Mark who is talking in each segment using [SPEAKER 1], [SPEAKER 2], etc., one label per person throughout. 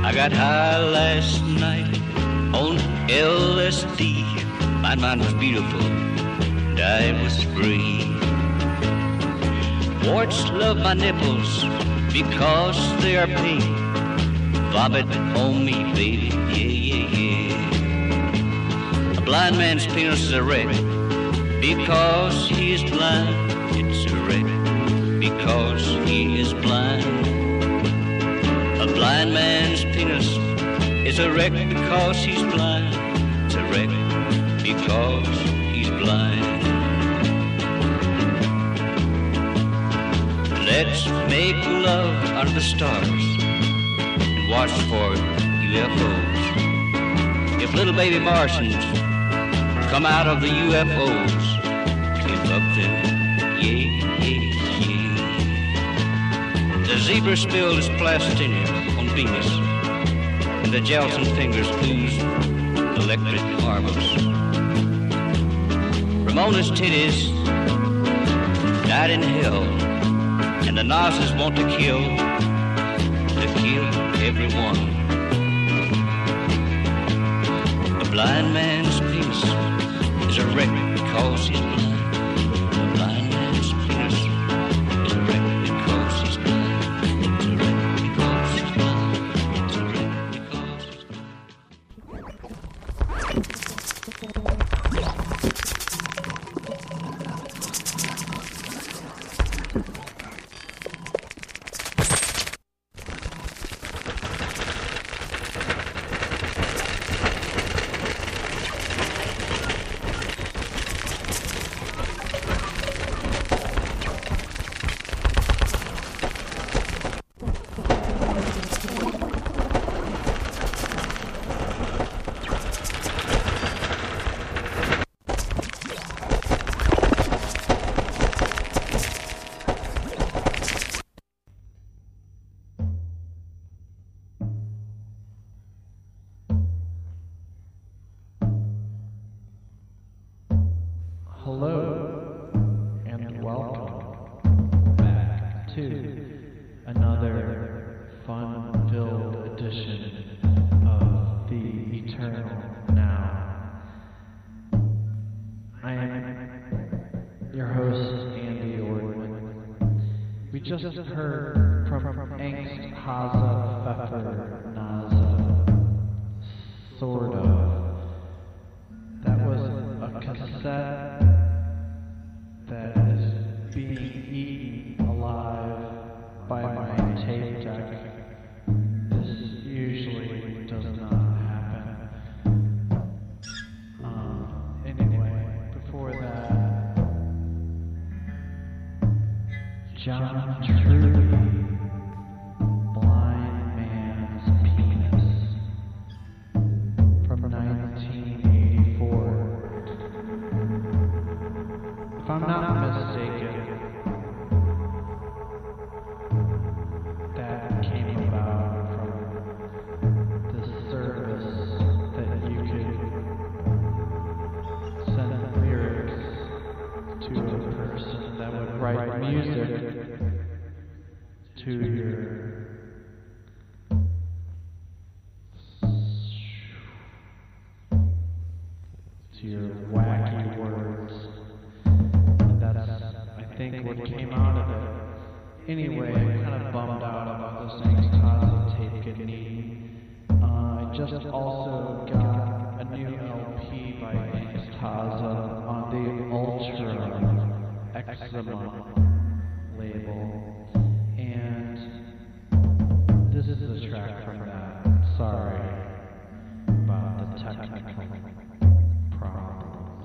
[SPEAKER 1] I got high last night on LSD. My mind was beautiful, and I was free. Warts love my nipples because they are pink. Vomit on me, baby, yeah, yeah, yeah. A blind man's penis is a wreck because he is blind. It's a wreck because he is blind. A blind man's penis is a wreck because he's blind. It's a wreck because he's blind. Let's make love under the stars and watch for UFOs. If little baby Martians come out of the UFOs, give up them, yeah, yeah, yeah. The zebra spilled his plastinum on Venus, and the gelatin fingers oozed electric marbles. Ramona's titties died in hell, and the Nazis want to kill everyone. A blind man's penis is a wreck because he's blind. A blind man's penis is a wreck because he's blind. It's a wreck because he's blind. It's a wreck because he's blind.
[SPEAKER 2] Hello, and welcome back to another fun-filled edition of The Eternal Now. I am your host, Andy Ordman. We just heard from Angst, Haza, Pfeffer, Naza, sort of. That was a cassette that is being eaten alive by my tape deck. This usually does not happen. Anyway, before that, John Truby, Blind Man's Penis, from 1984. If I'm not mistaken, that came about from this service that you could send lyrics to a person that would write music to your wacky words. I think what came out of it. Anyway, I'm kind of bummed out about this Angst Haza tape getting eaten. I just also got a new LP by Angst Haza on the Ultra Eczema label, and this is the track from that. Sorry about the technical problems.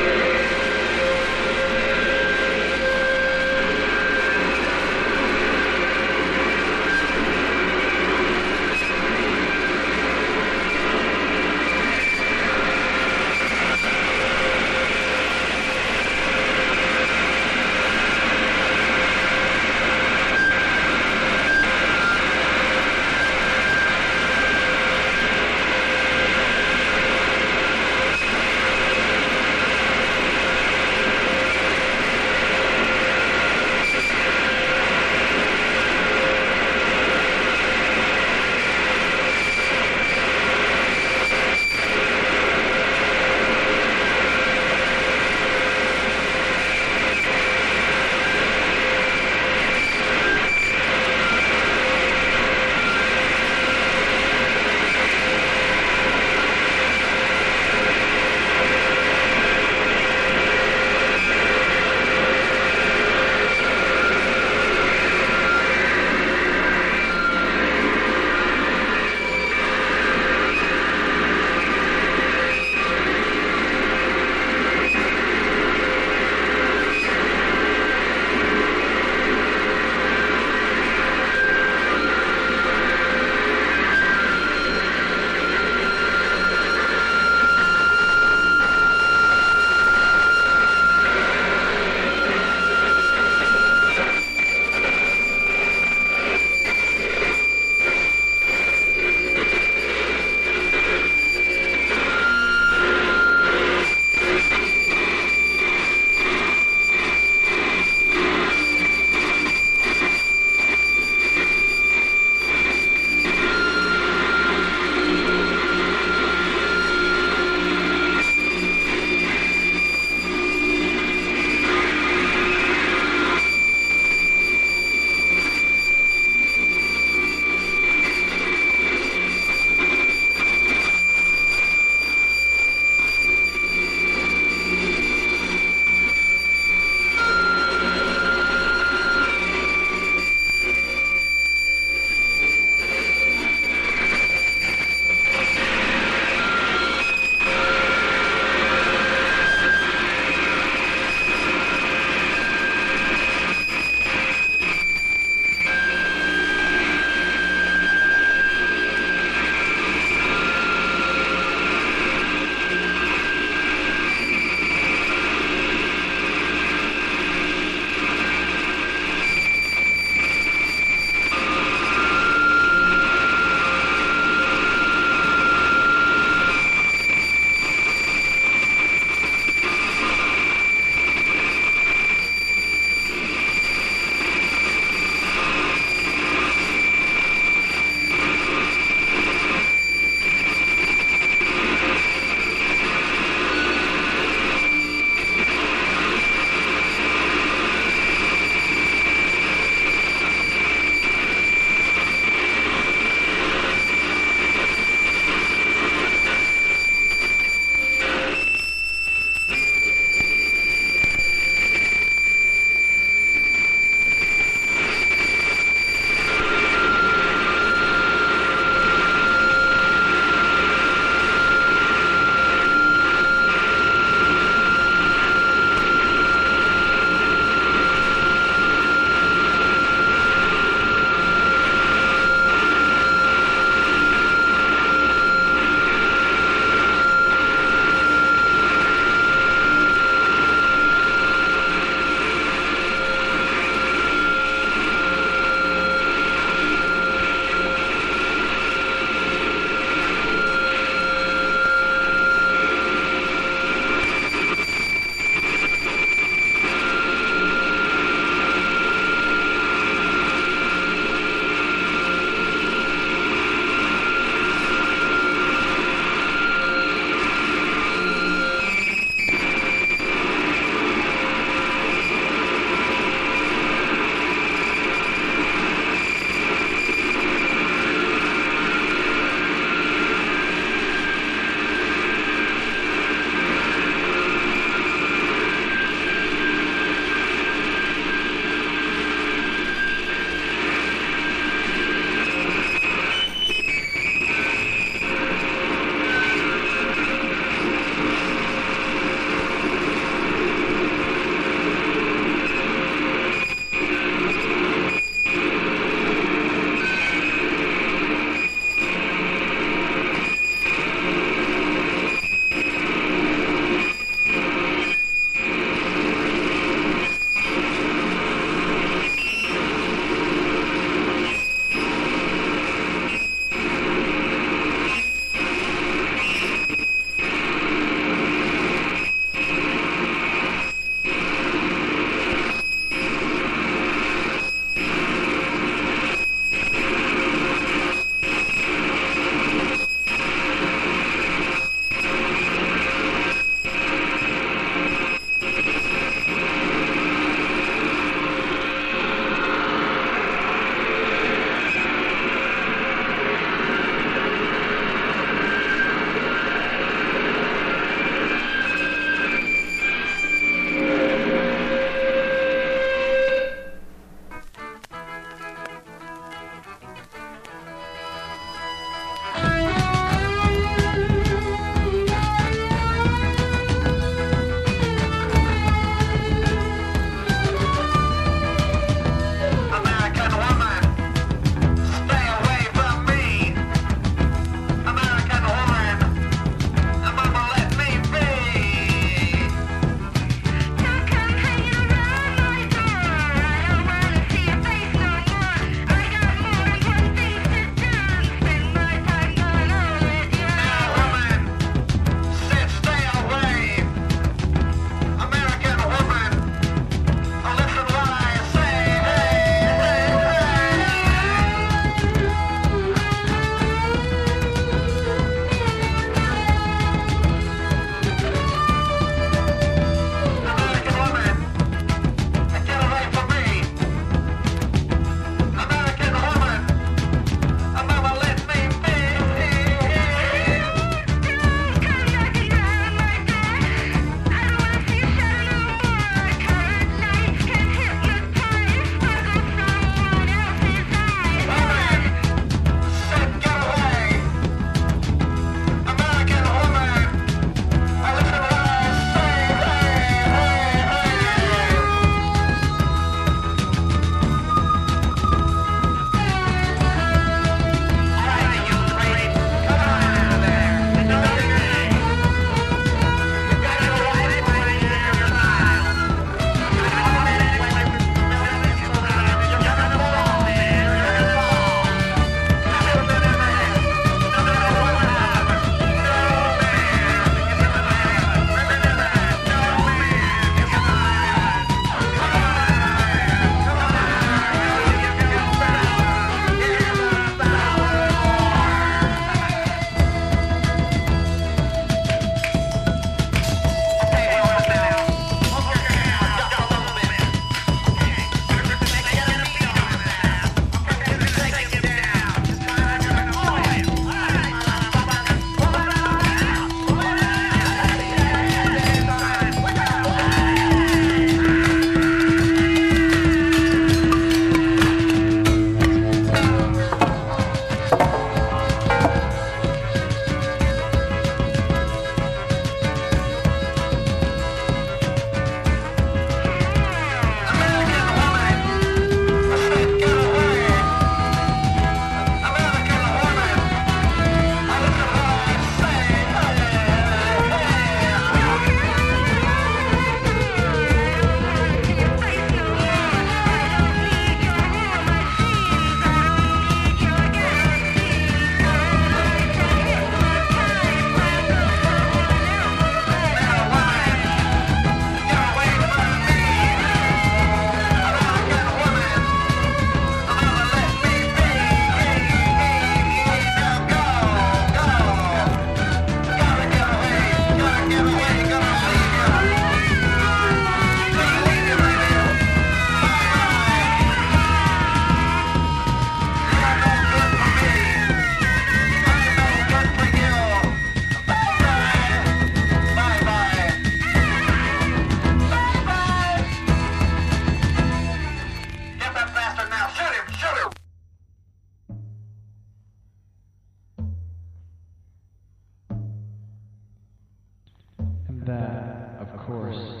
[SPEAKER 2] course,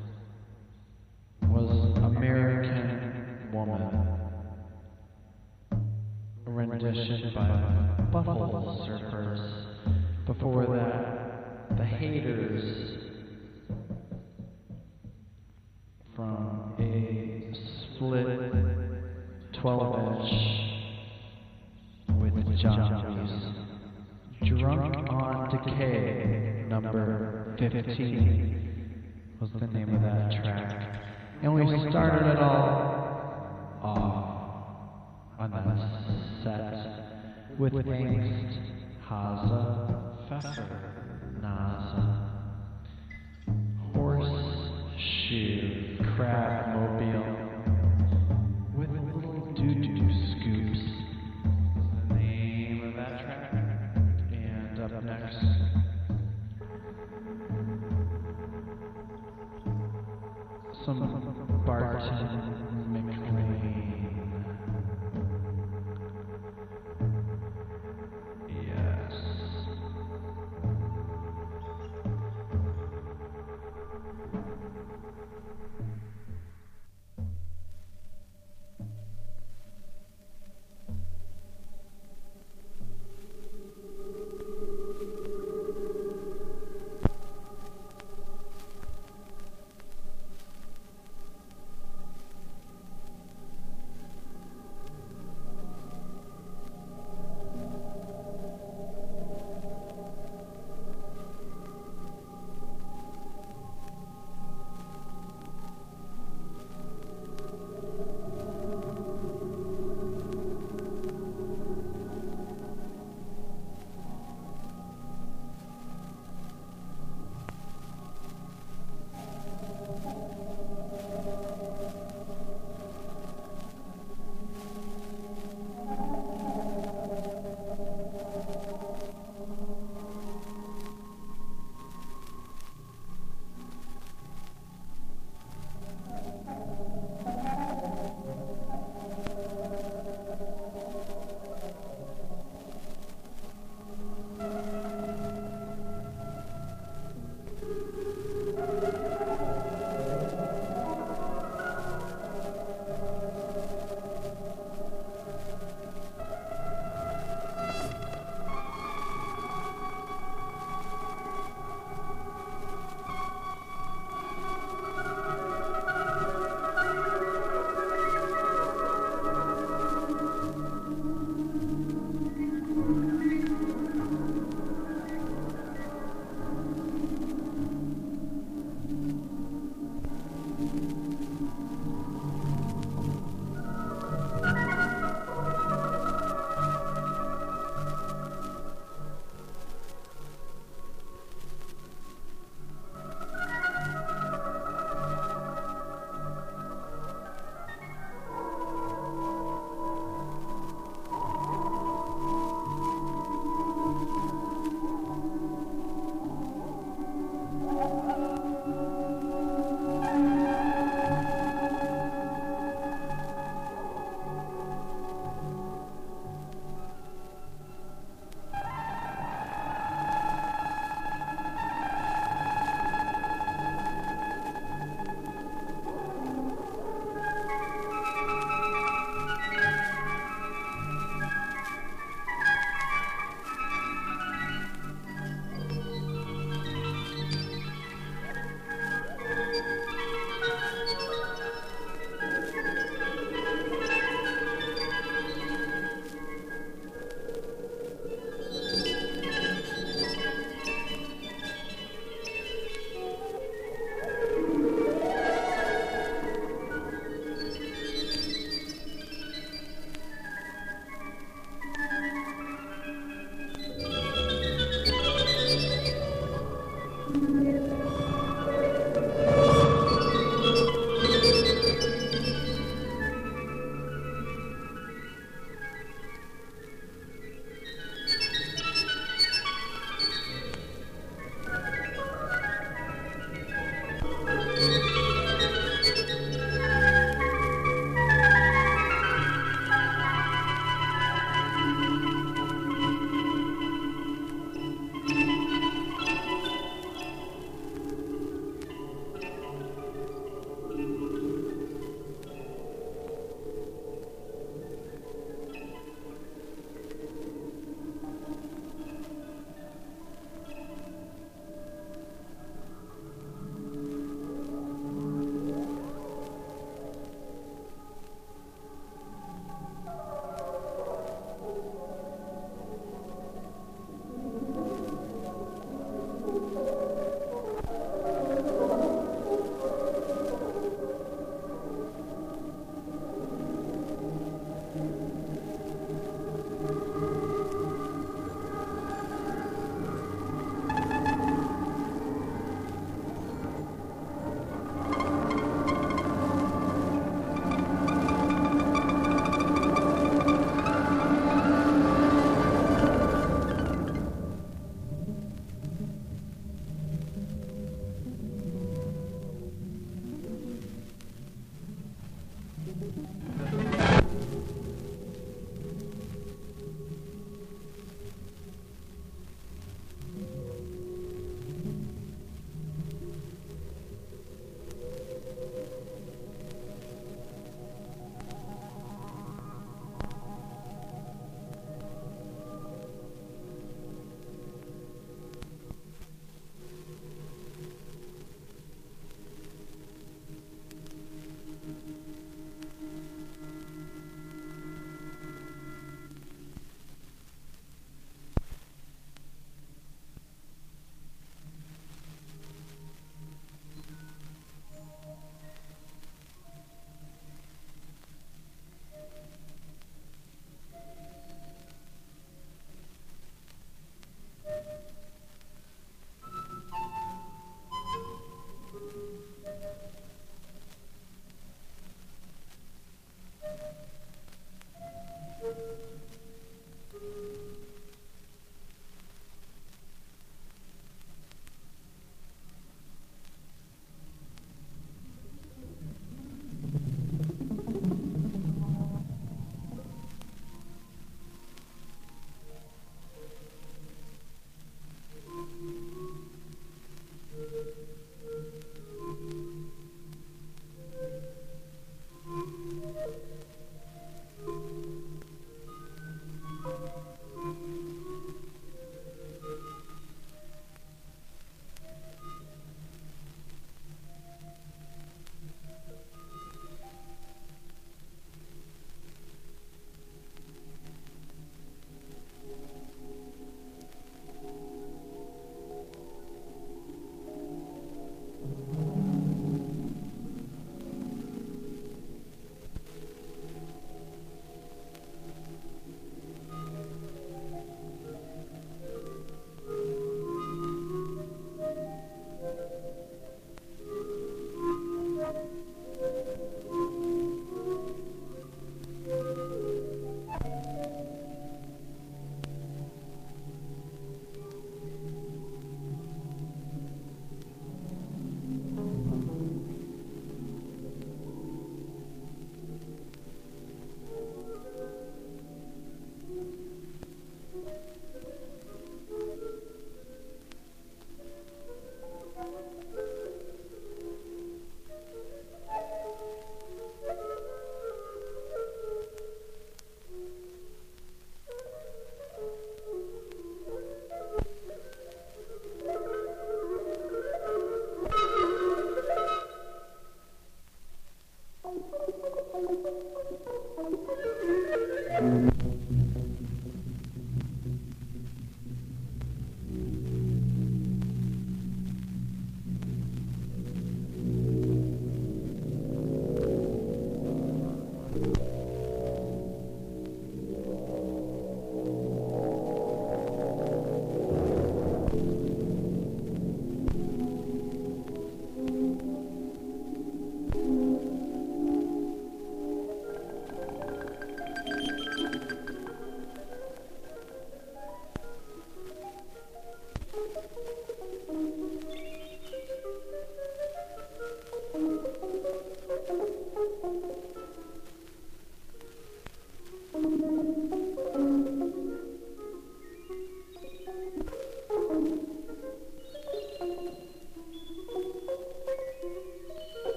[SPEAKER 2] was American Woman, a rendition by Butthole Surfers. Before that, The Haters, from a split 12-inch with John Reese. Drunk on Decay, number 15, was the name of that track. And we started it all off on that set with Angst, Haza, Pfeffer, Nasa, Horseshoe, Crab Mobile, with little doo-doo scoops. The name of that track. And up next, some Barton McLean. Yes.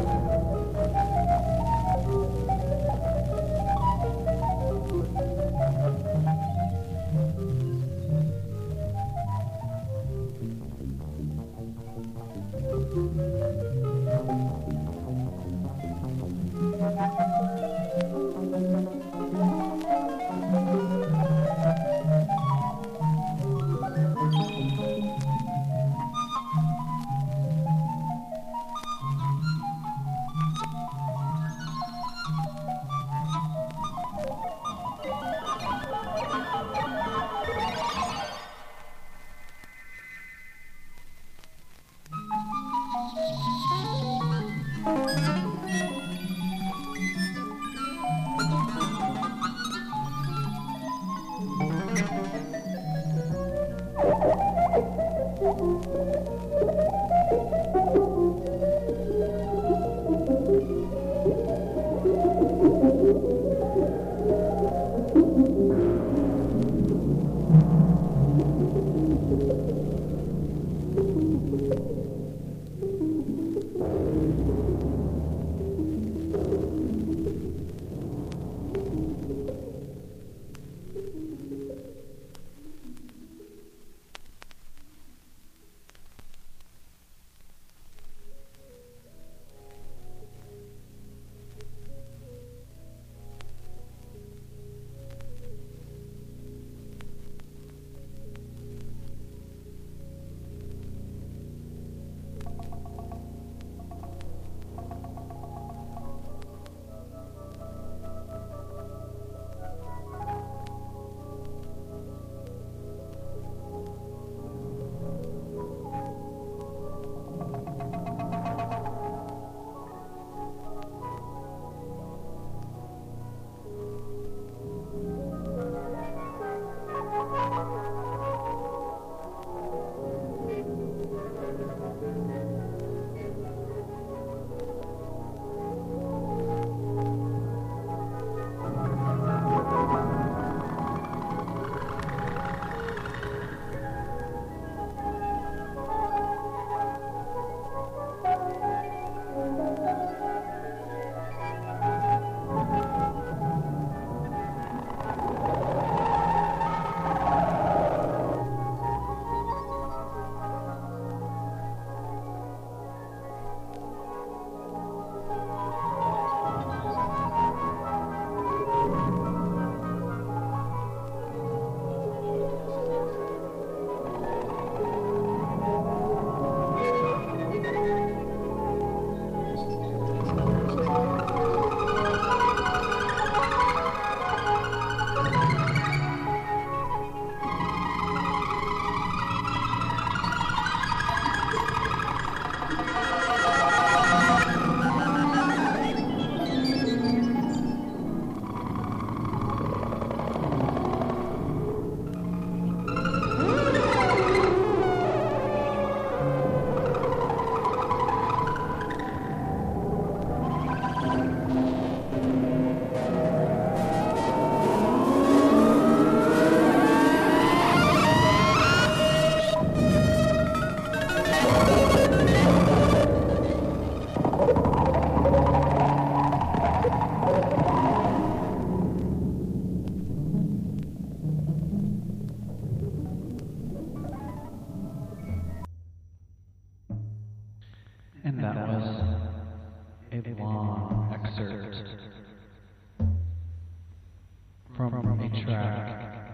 [SPEAKER 2] from a track,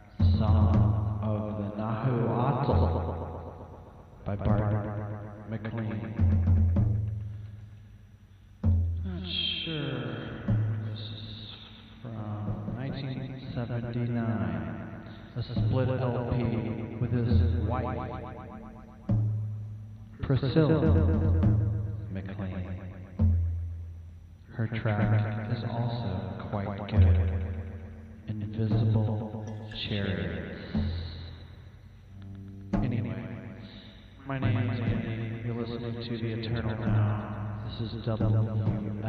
[SPEAKER 2] Song of the Nahuatl by Bart McLean. Not sure. This is from 1979. A split LP with his wife, Priscilla McLean. Her track is also quite good. Invisible Chariots. Anyway, my name is Andy. You're listening to The Eternal Now. This is WFMU.org.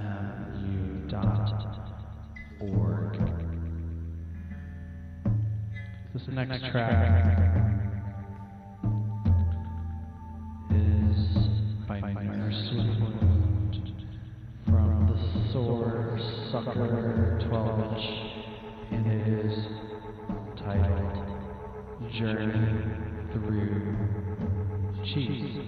[SPEAKER 2] This next track is by Nurse Sweetwood. Sucker 12-inch, and it is titled Journey Through Cheese.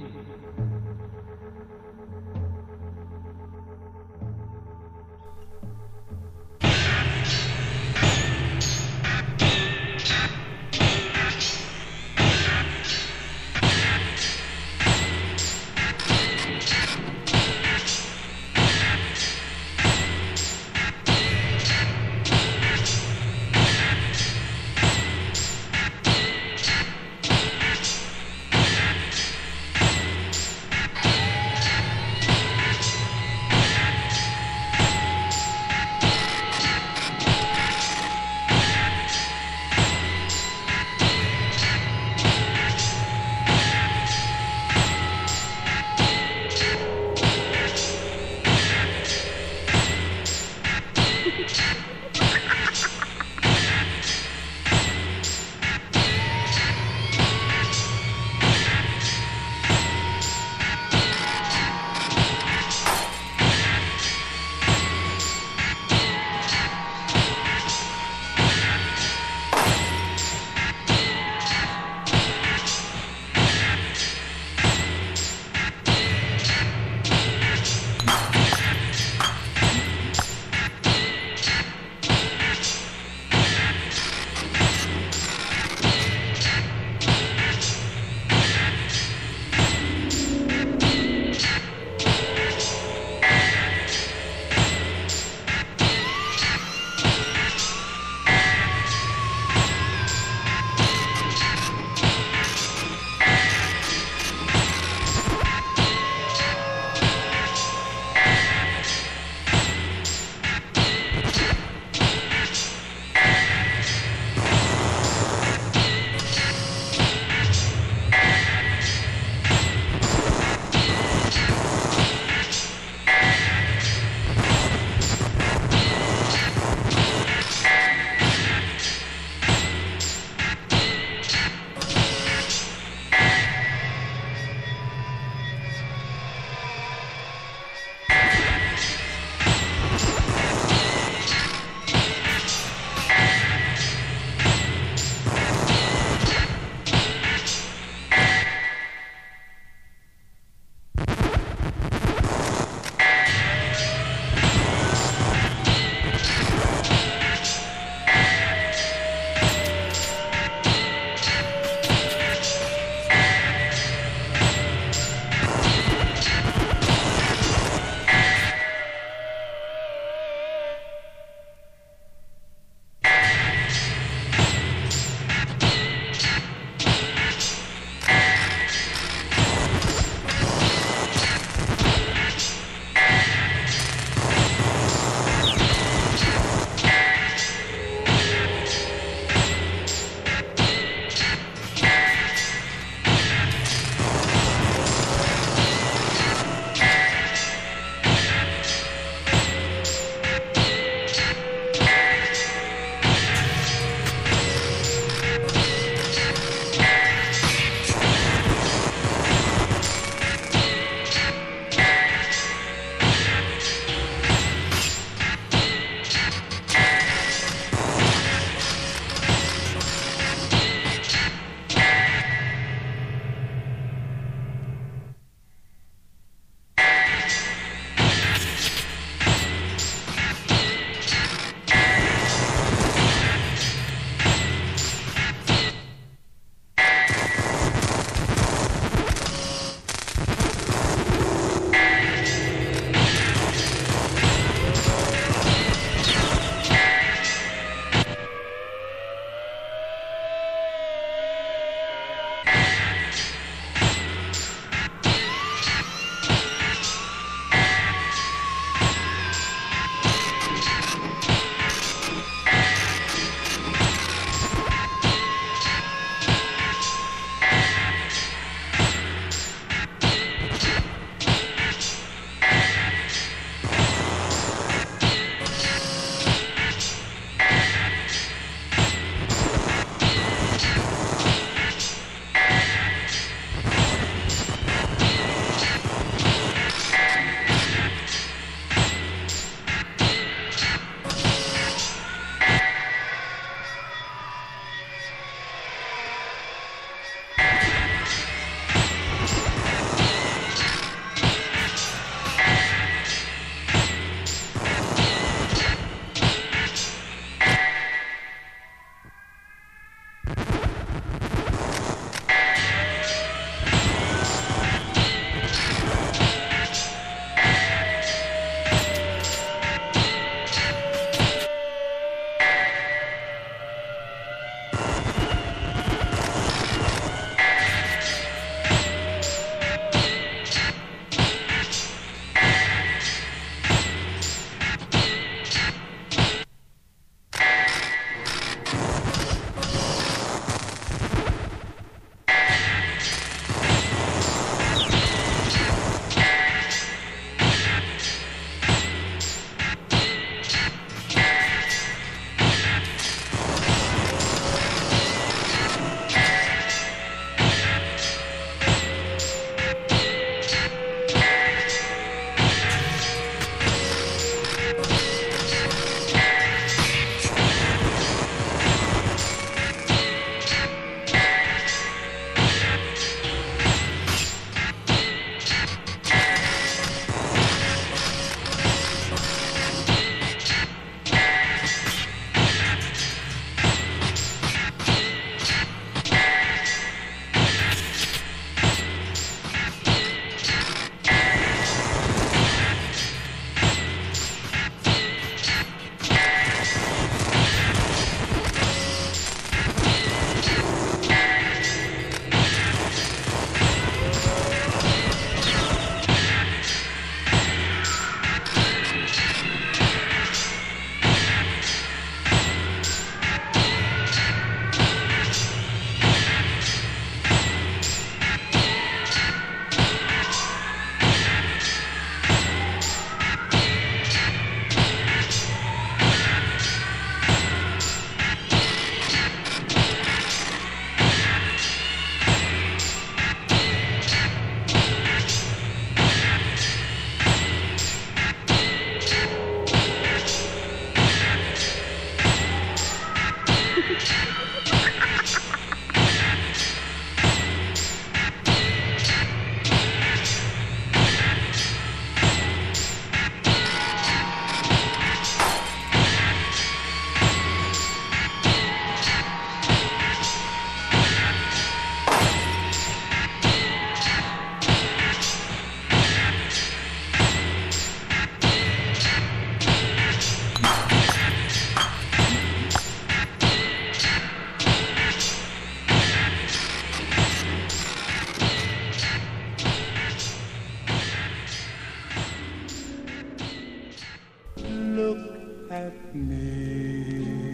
[SPEAKER 3] at me.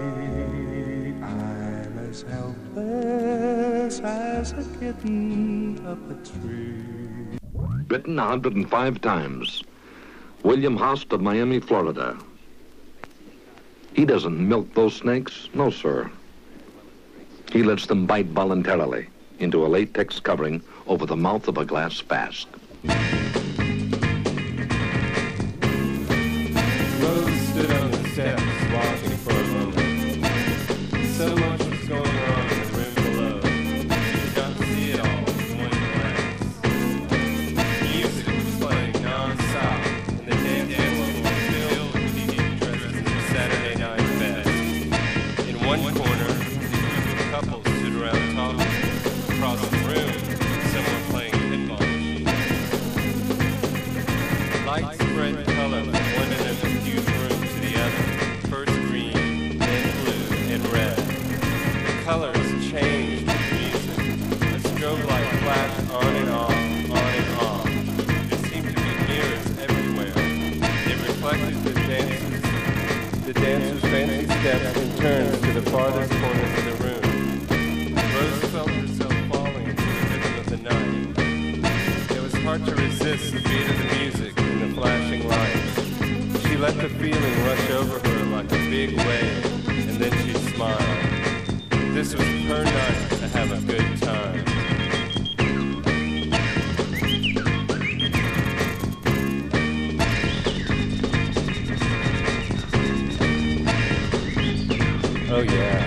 [SPEAKER 3] I'm as helpless as a kitten up a tree.
[SPEAKER 4] Bitten 105 times. William Haust of Miami, Florida. He doesn't milk those snakes. No, sir. He lets them bite voluntarily into a latex covering over the mouth of a glass flask.
[SPEAKER 5] Rose stood on the steps, watching for a moment. So much was going on in the room below. She did not see it all with one glance. Music was playing non-stop, and the dance floor was filled with people dressed in their Saturday night best. In one corner, a group of couples stood around talking. Across the room, someone playing a pinball machine. Lights spread color from one end of the huge room to the other. First green, then blue, and red. The colors changed with music. A strobe light flashed on and off, on and off. There seemed to be mirrors everywhere. They reflected the dancers' fancy steps and turns to the farthest corners of the room. Rose felt herself falling into the rhythm of the night. It was hard to resist the beat of the music and the flashing lights. She let the feeling rush over her like a big wave, and then she smiled. This was her night to have a good time. Oh yeah.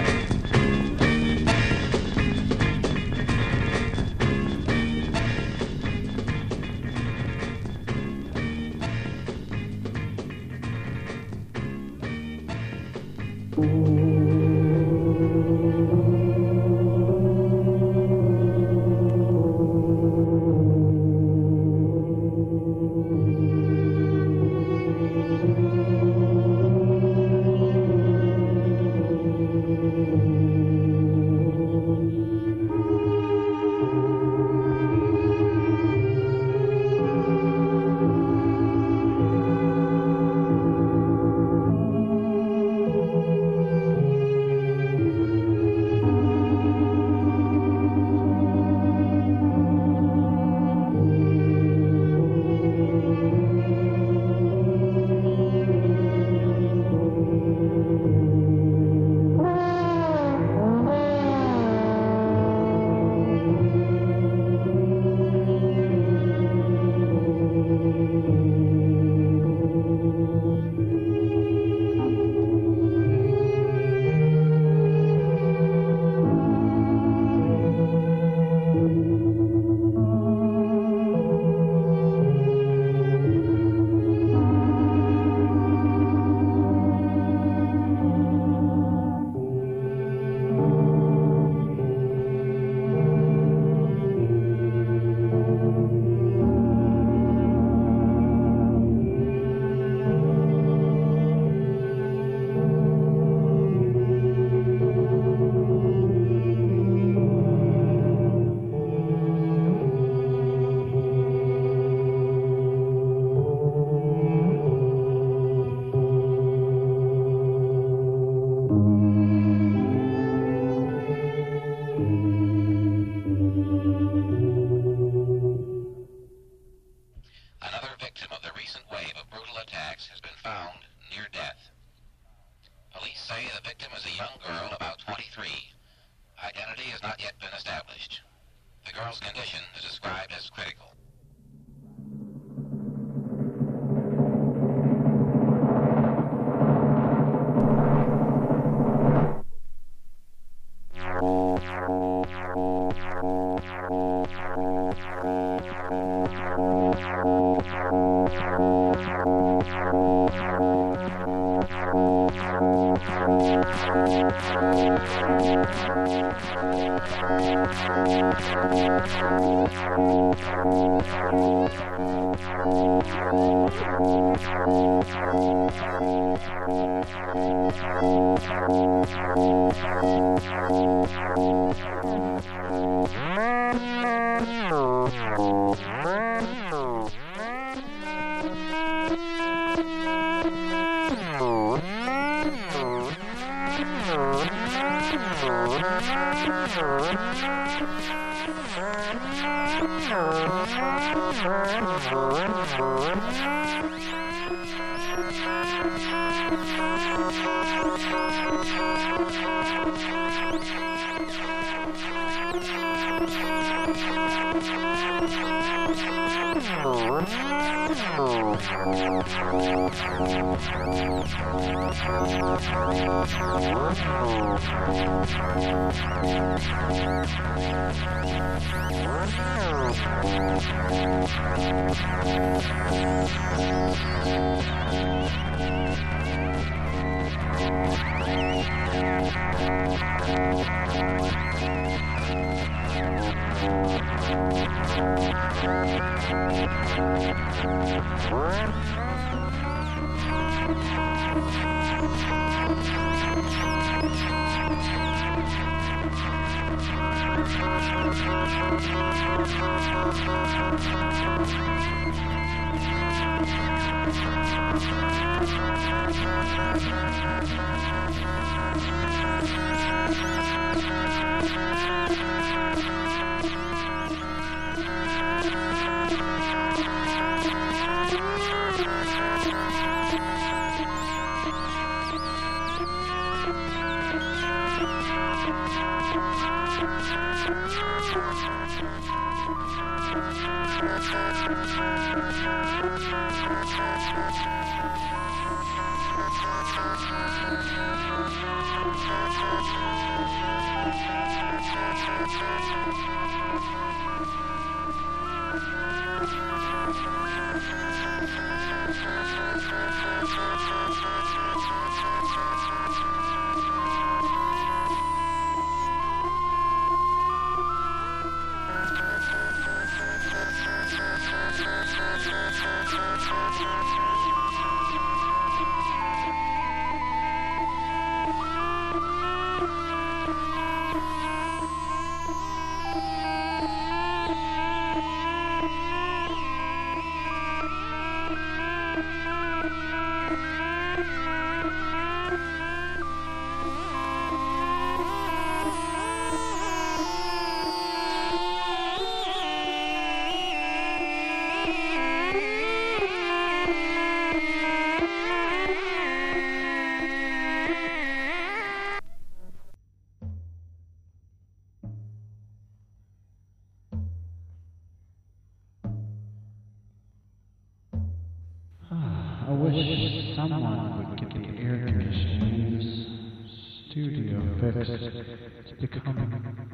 [SPEAKER 2] I wish someone would get the air conditioning in this studio fixed. It's becoming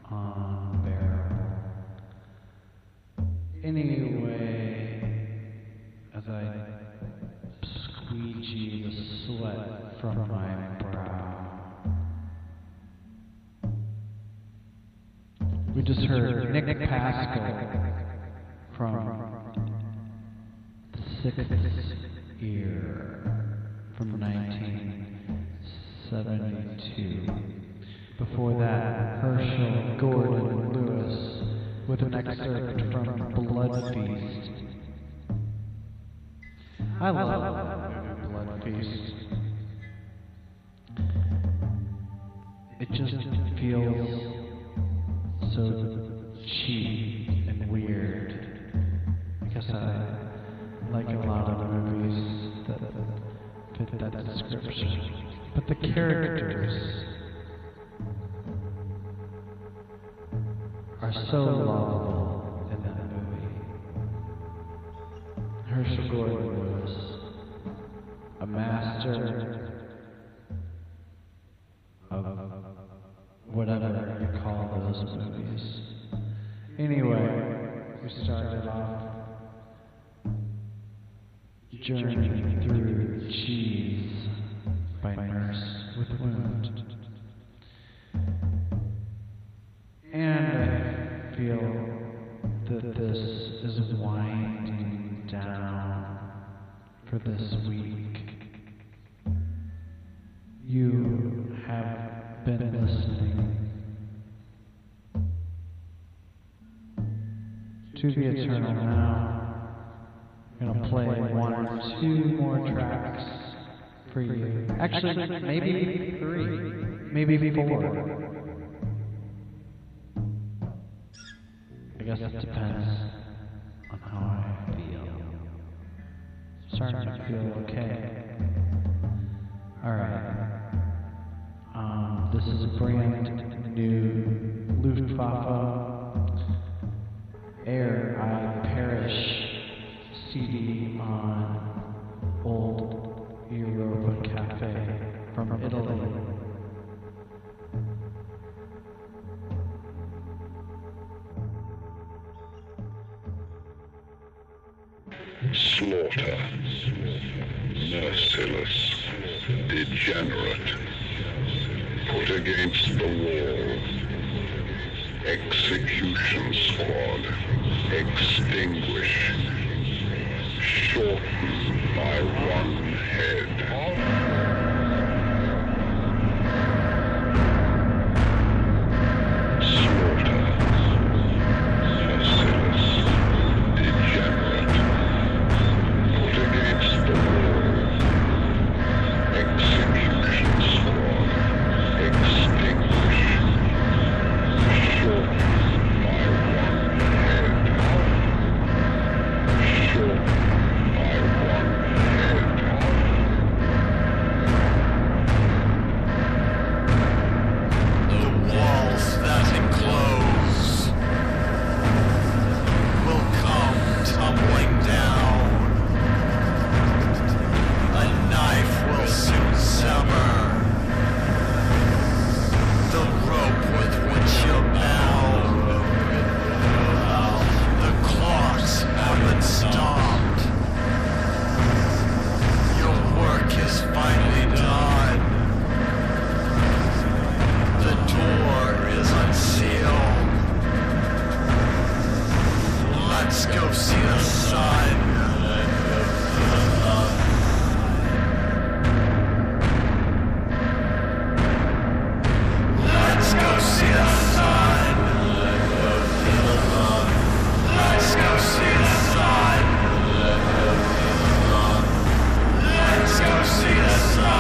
[SPEAKER 2] unbearable. Anyway, as I squeegee the sweat from my brow, we just heard Nick Pascal from Sixth Ear from 1972. Before that, Herschel Gordon Lewis with an excerpt from Blood Feast. I love Blood Feast. It just feels so cheap and weird. I guess I like a lot of movies that fit that description. But the characters are so lovable in that movie. Herschel Gordon Lewis, a master of whatever you call those movies. Anyway, we started off Journey Through Cheese by Nurse with Wound. And I feel that this is winding down for this week. You have been listening to the Eternal Now. I'm going to play one or two more tracks for you. Actually, maybe 3, maybe 4. I guess it depends on how I feel. Starting to feel okay. Alright. This is a brand new Luftwaffe Air I Perish CD on Old Europa Cafe from Italy.
[SPEAKER 6] Slaughter, merciless, degenerate, put against the wall, execution squad, extinguish, shorten by one head.
[SPEAKER 7] Let's go see the sun.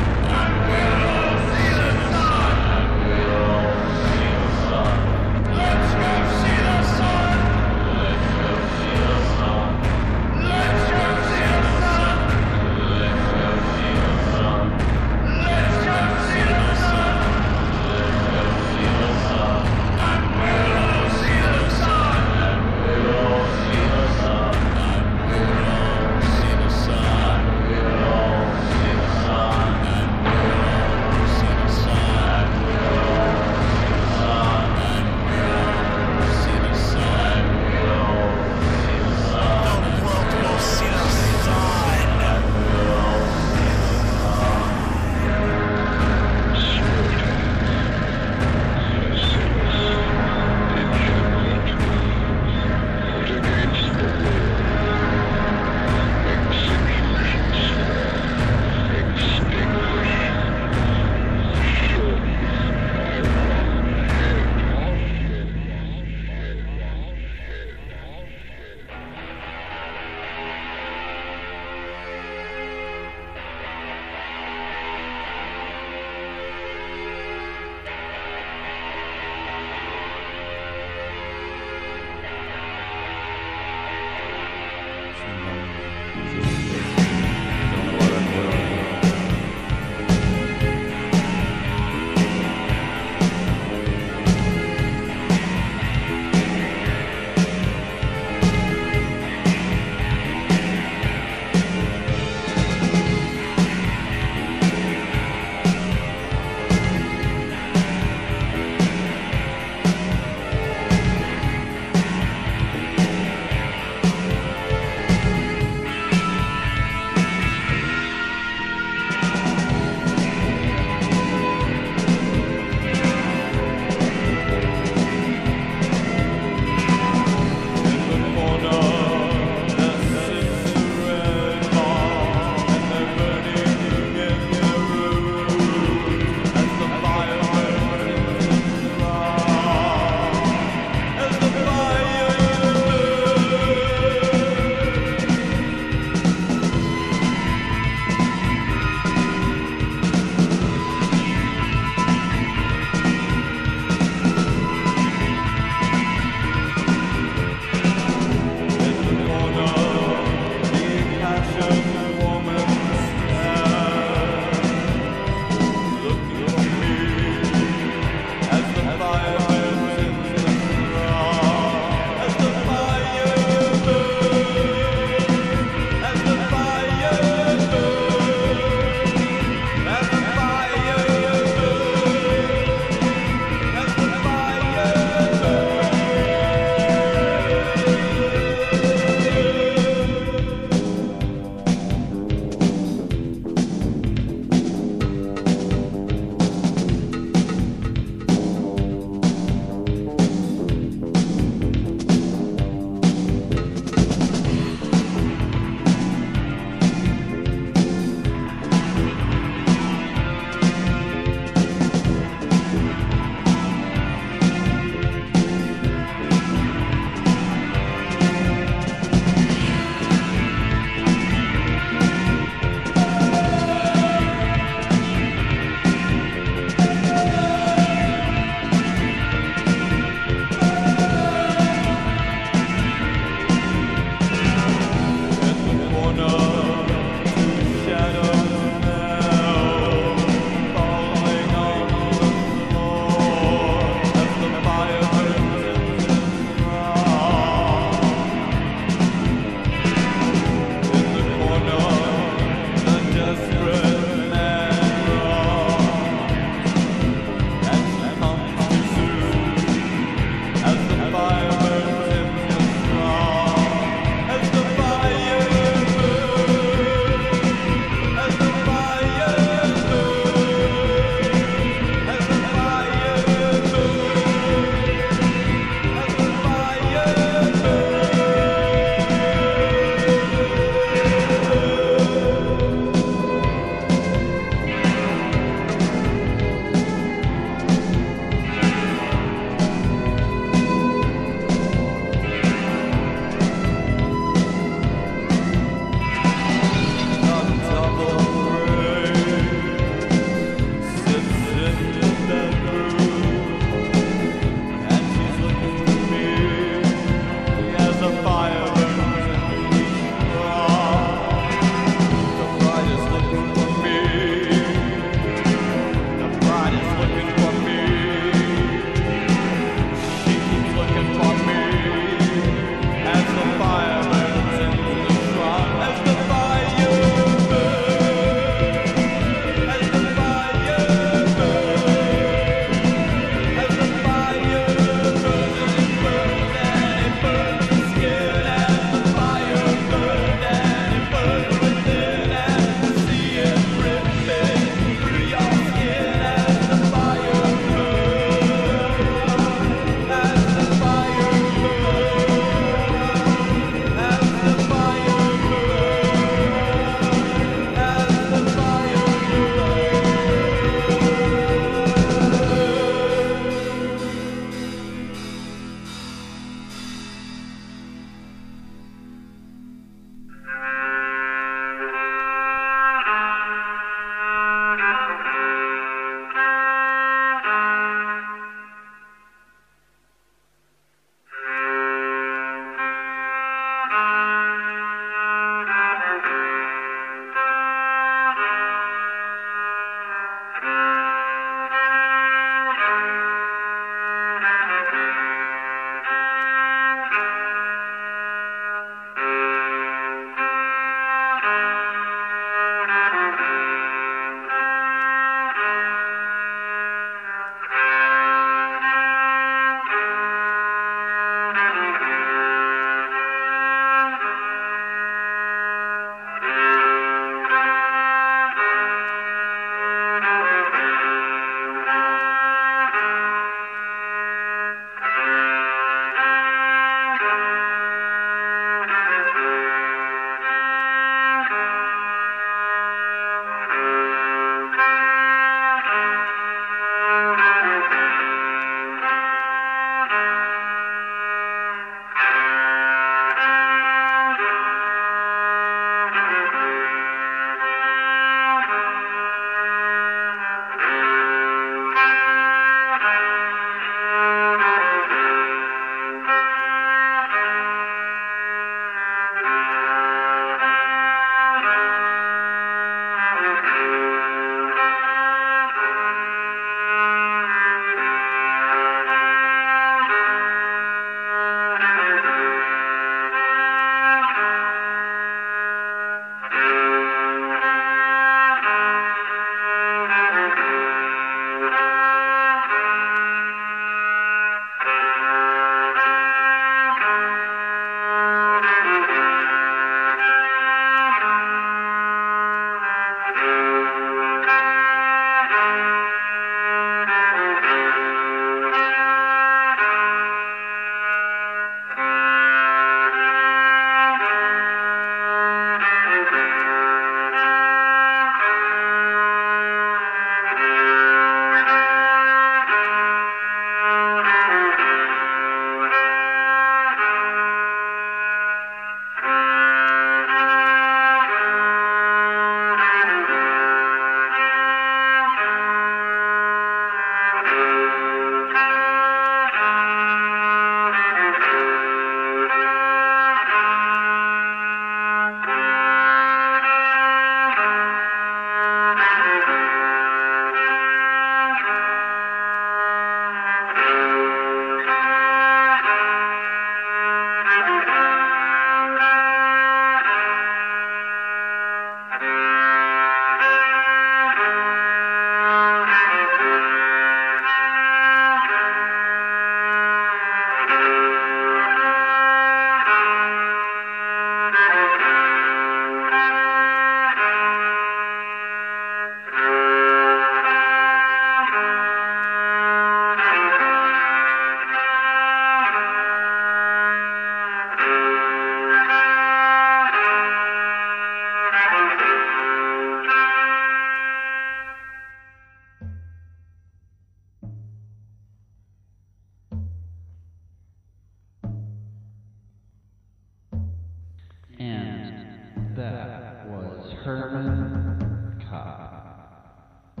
[SPEAKER 2] Herman Kopp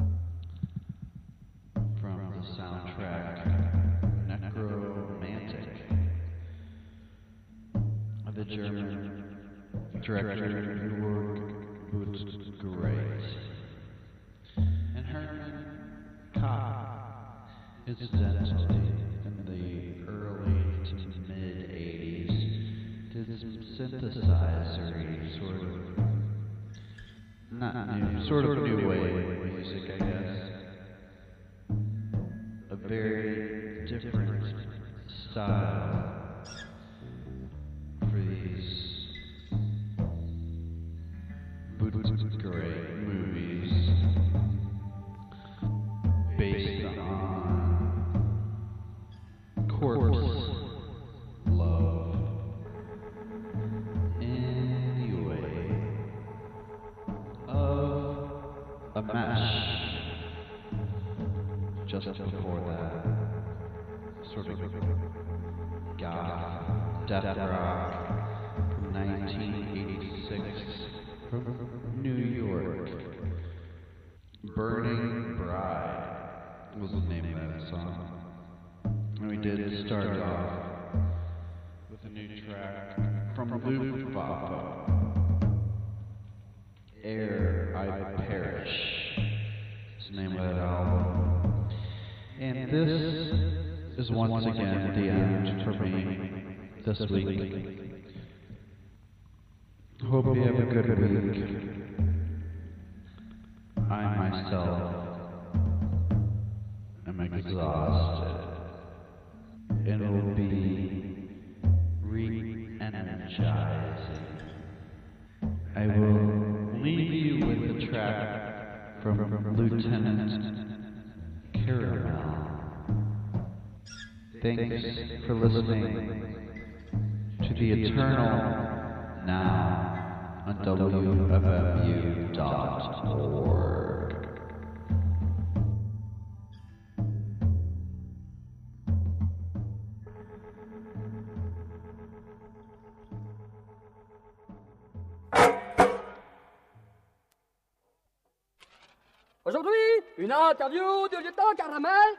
[SPEAKER 2] from the soundtrack Necromantic of the German director Jörg Buttgereit. And Herman Kopp, incidentally, in the early to mid-'80s, did some synthesizer sort of not new, sort of new wave music, I guess. A very different style for these Buttgereit movies based on corpse love. Anyway, of a mesh just before that, sort of goth, death rock from 1986 from New York. Burning Bride was the name of that song. And we did start off with a new track from Luftwaffe, Ere I Perish is the name of that album. And this is once again the end for me this week. Hope you have a good week. I myself am exhausted and will be re-energizing. I will leave you with the track from Lieutenant Caramel. Thanks for listening to the Eternal Now on WFMU.org.
[SPEAKER 7] Aujourd'hui, une interview du lieutenant Caramel.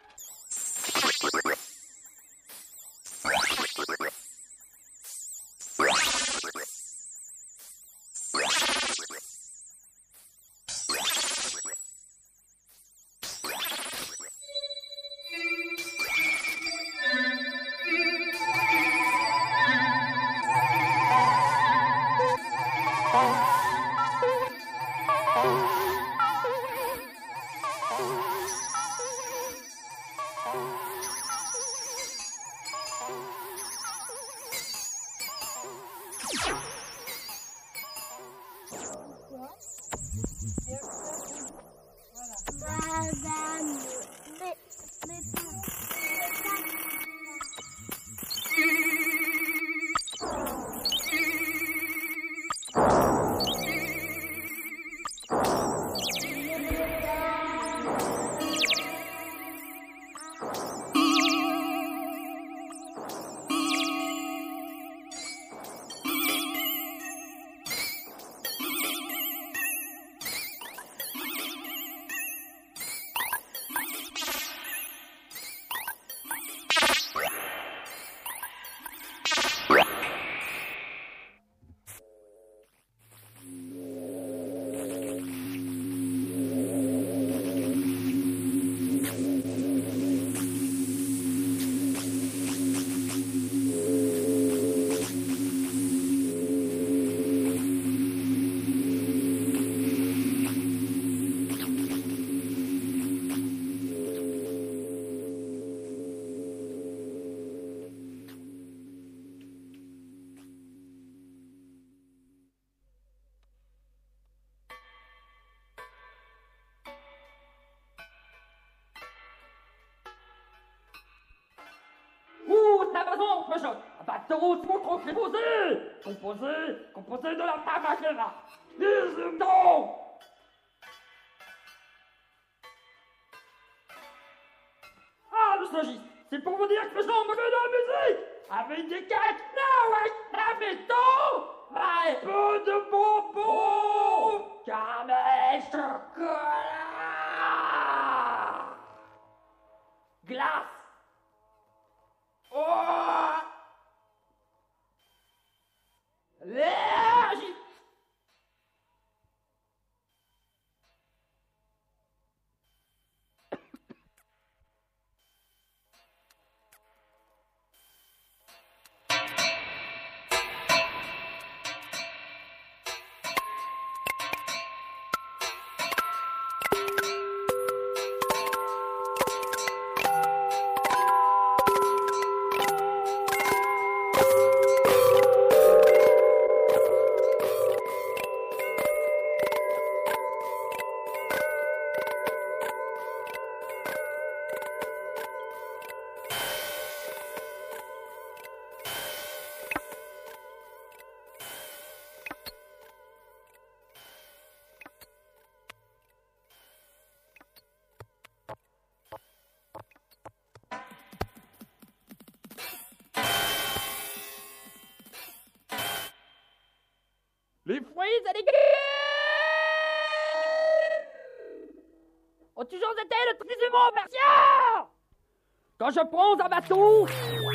[SPEAKER 7] Batteros sont composés de la tabacera. Lise donc! Ah, le slogiste, c'est pour vous dire que je me de la musique! Avec des cacs, non, ouais, la béton! Ouais, peu de bonbons! chocolat. Glace. Oh. Allergie. Les fruits et légumes ont toujours été le truc du monde, merci. Quand je prends un bateau,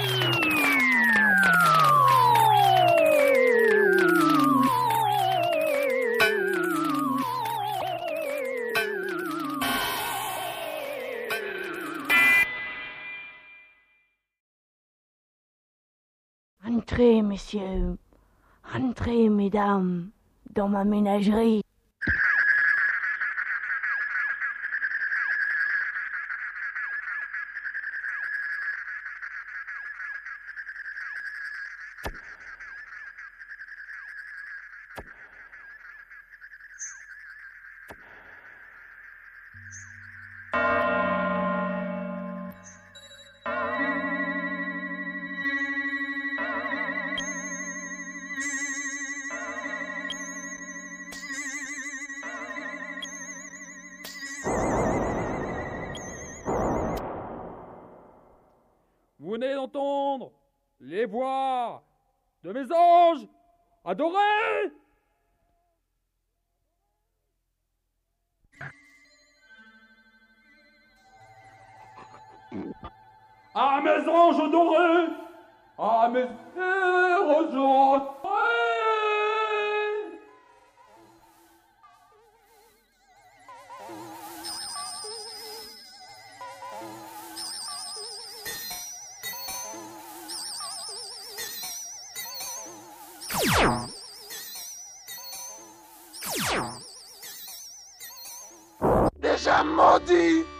[SPEAKER 8] Entrez, messieurs, entrez, mesdames, dans ma ménagerie.
[SPEAKER 7] vous venez d'entendre les voix de mes anges adorés. À mes anges adorés, à mes anges adorés.
[SPEAKER 6] Déjà maudit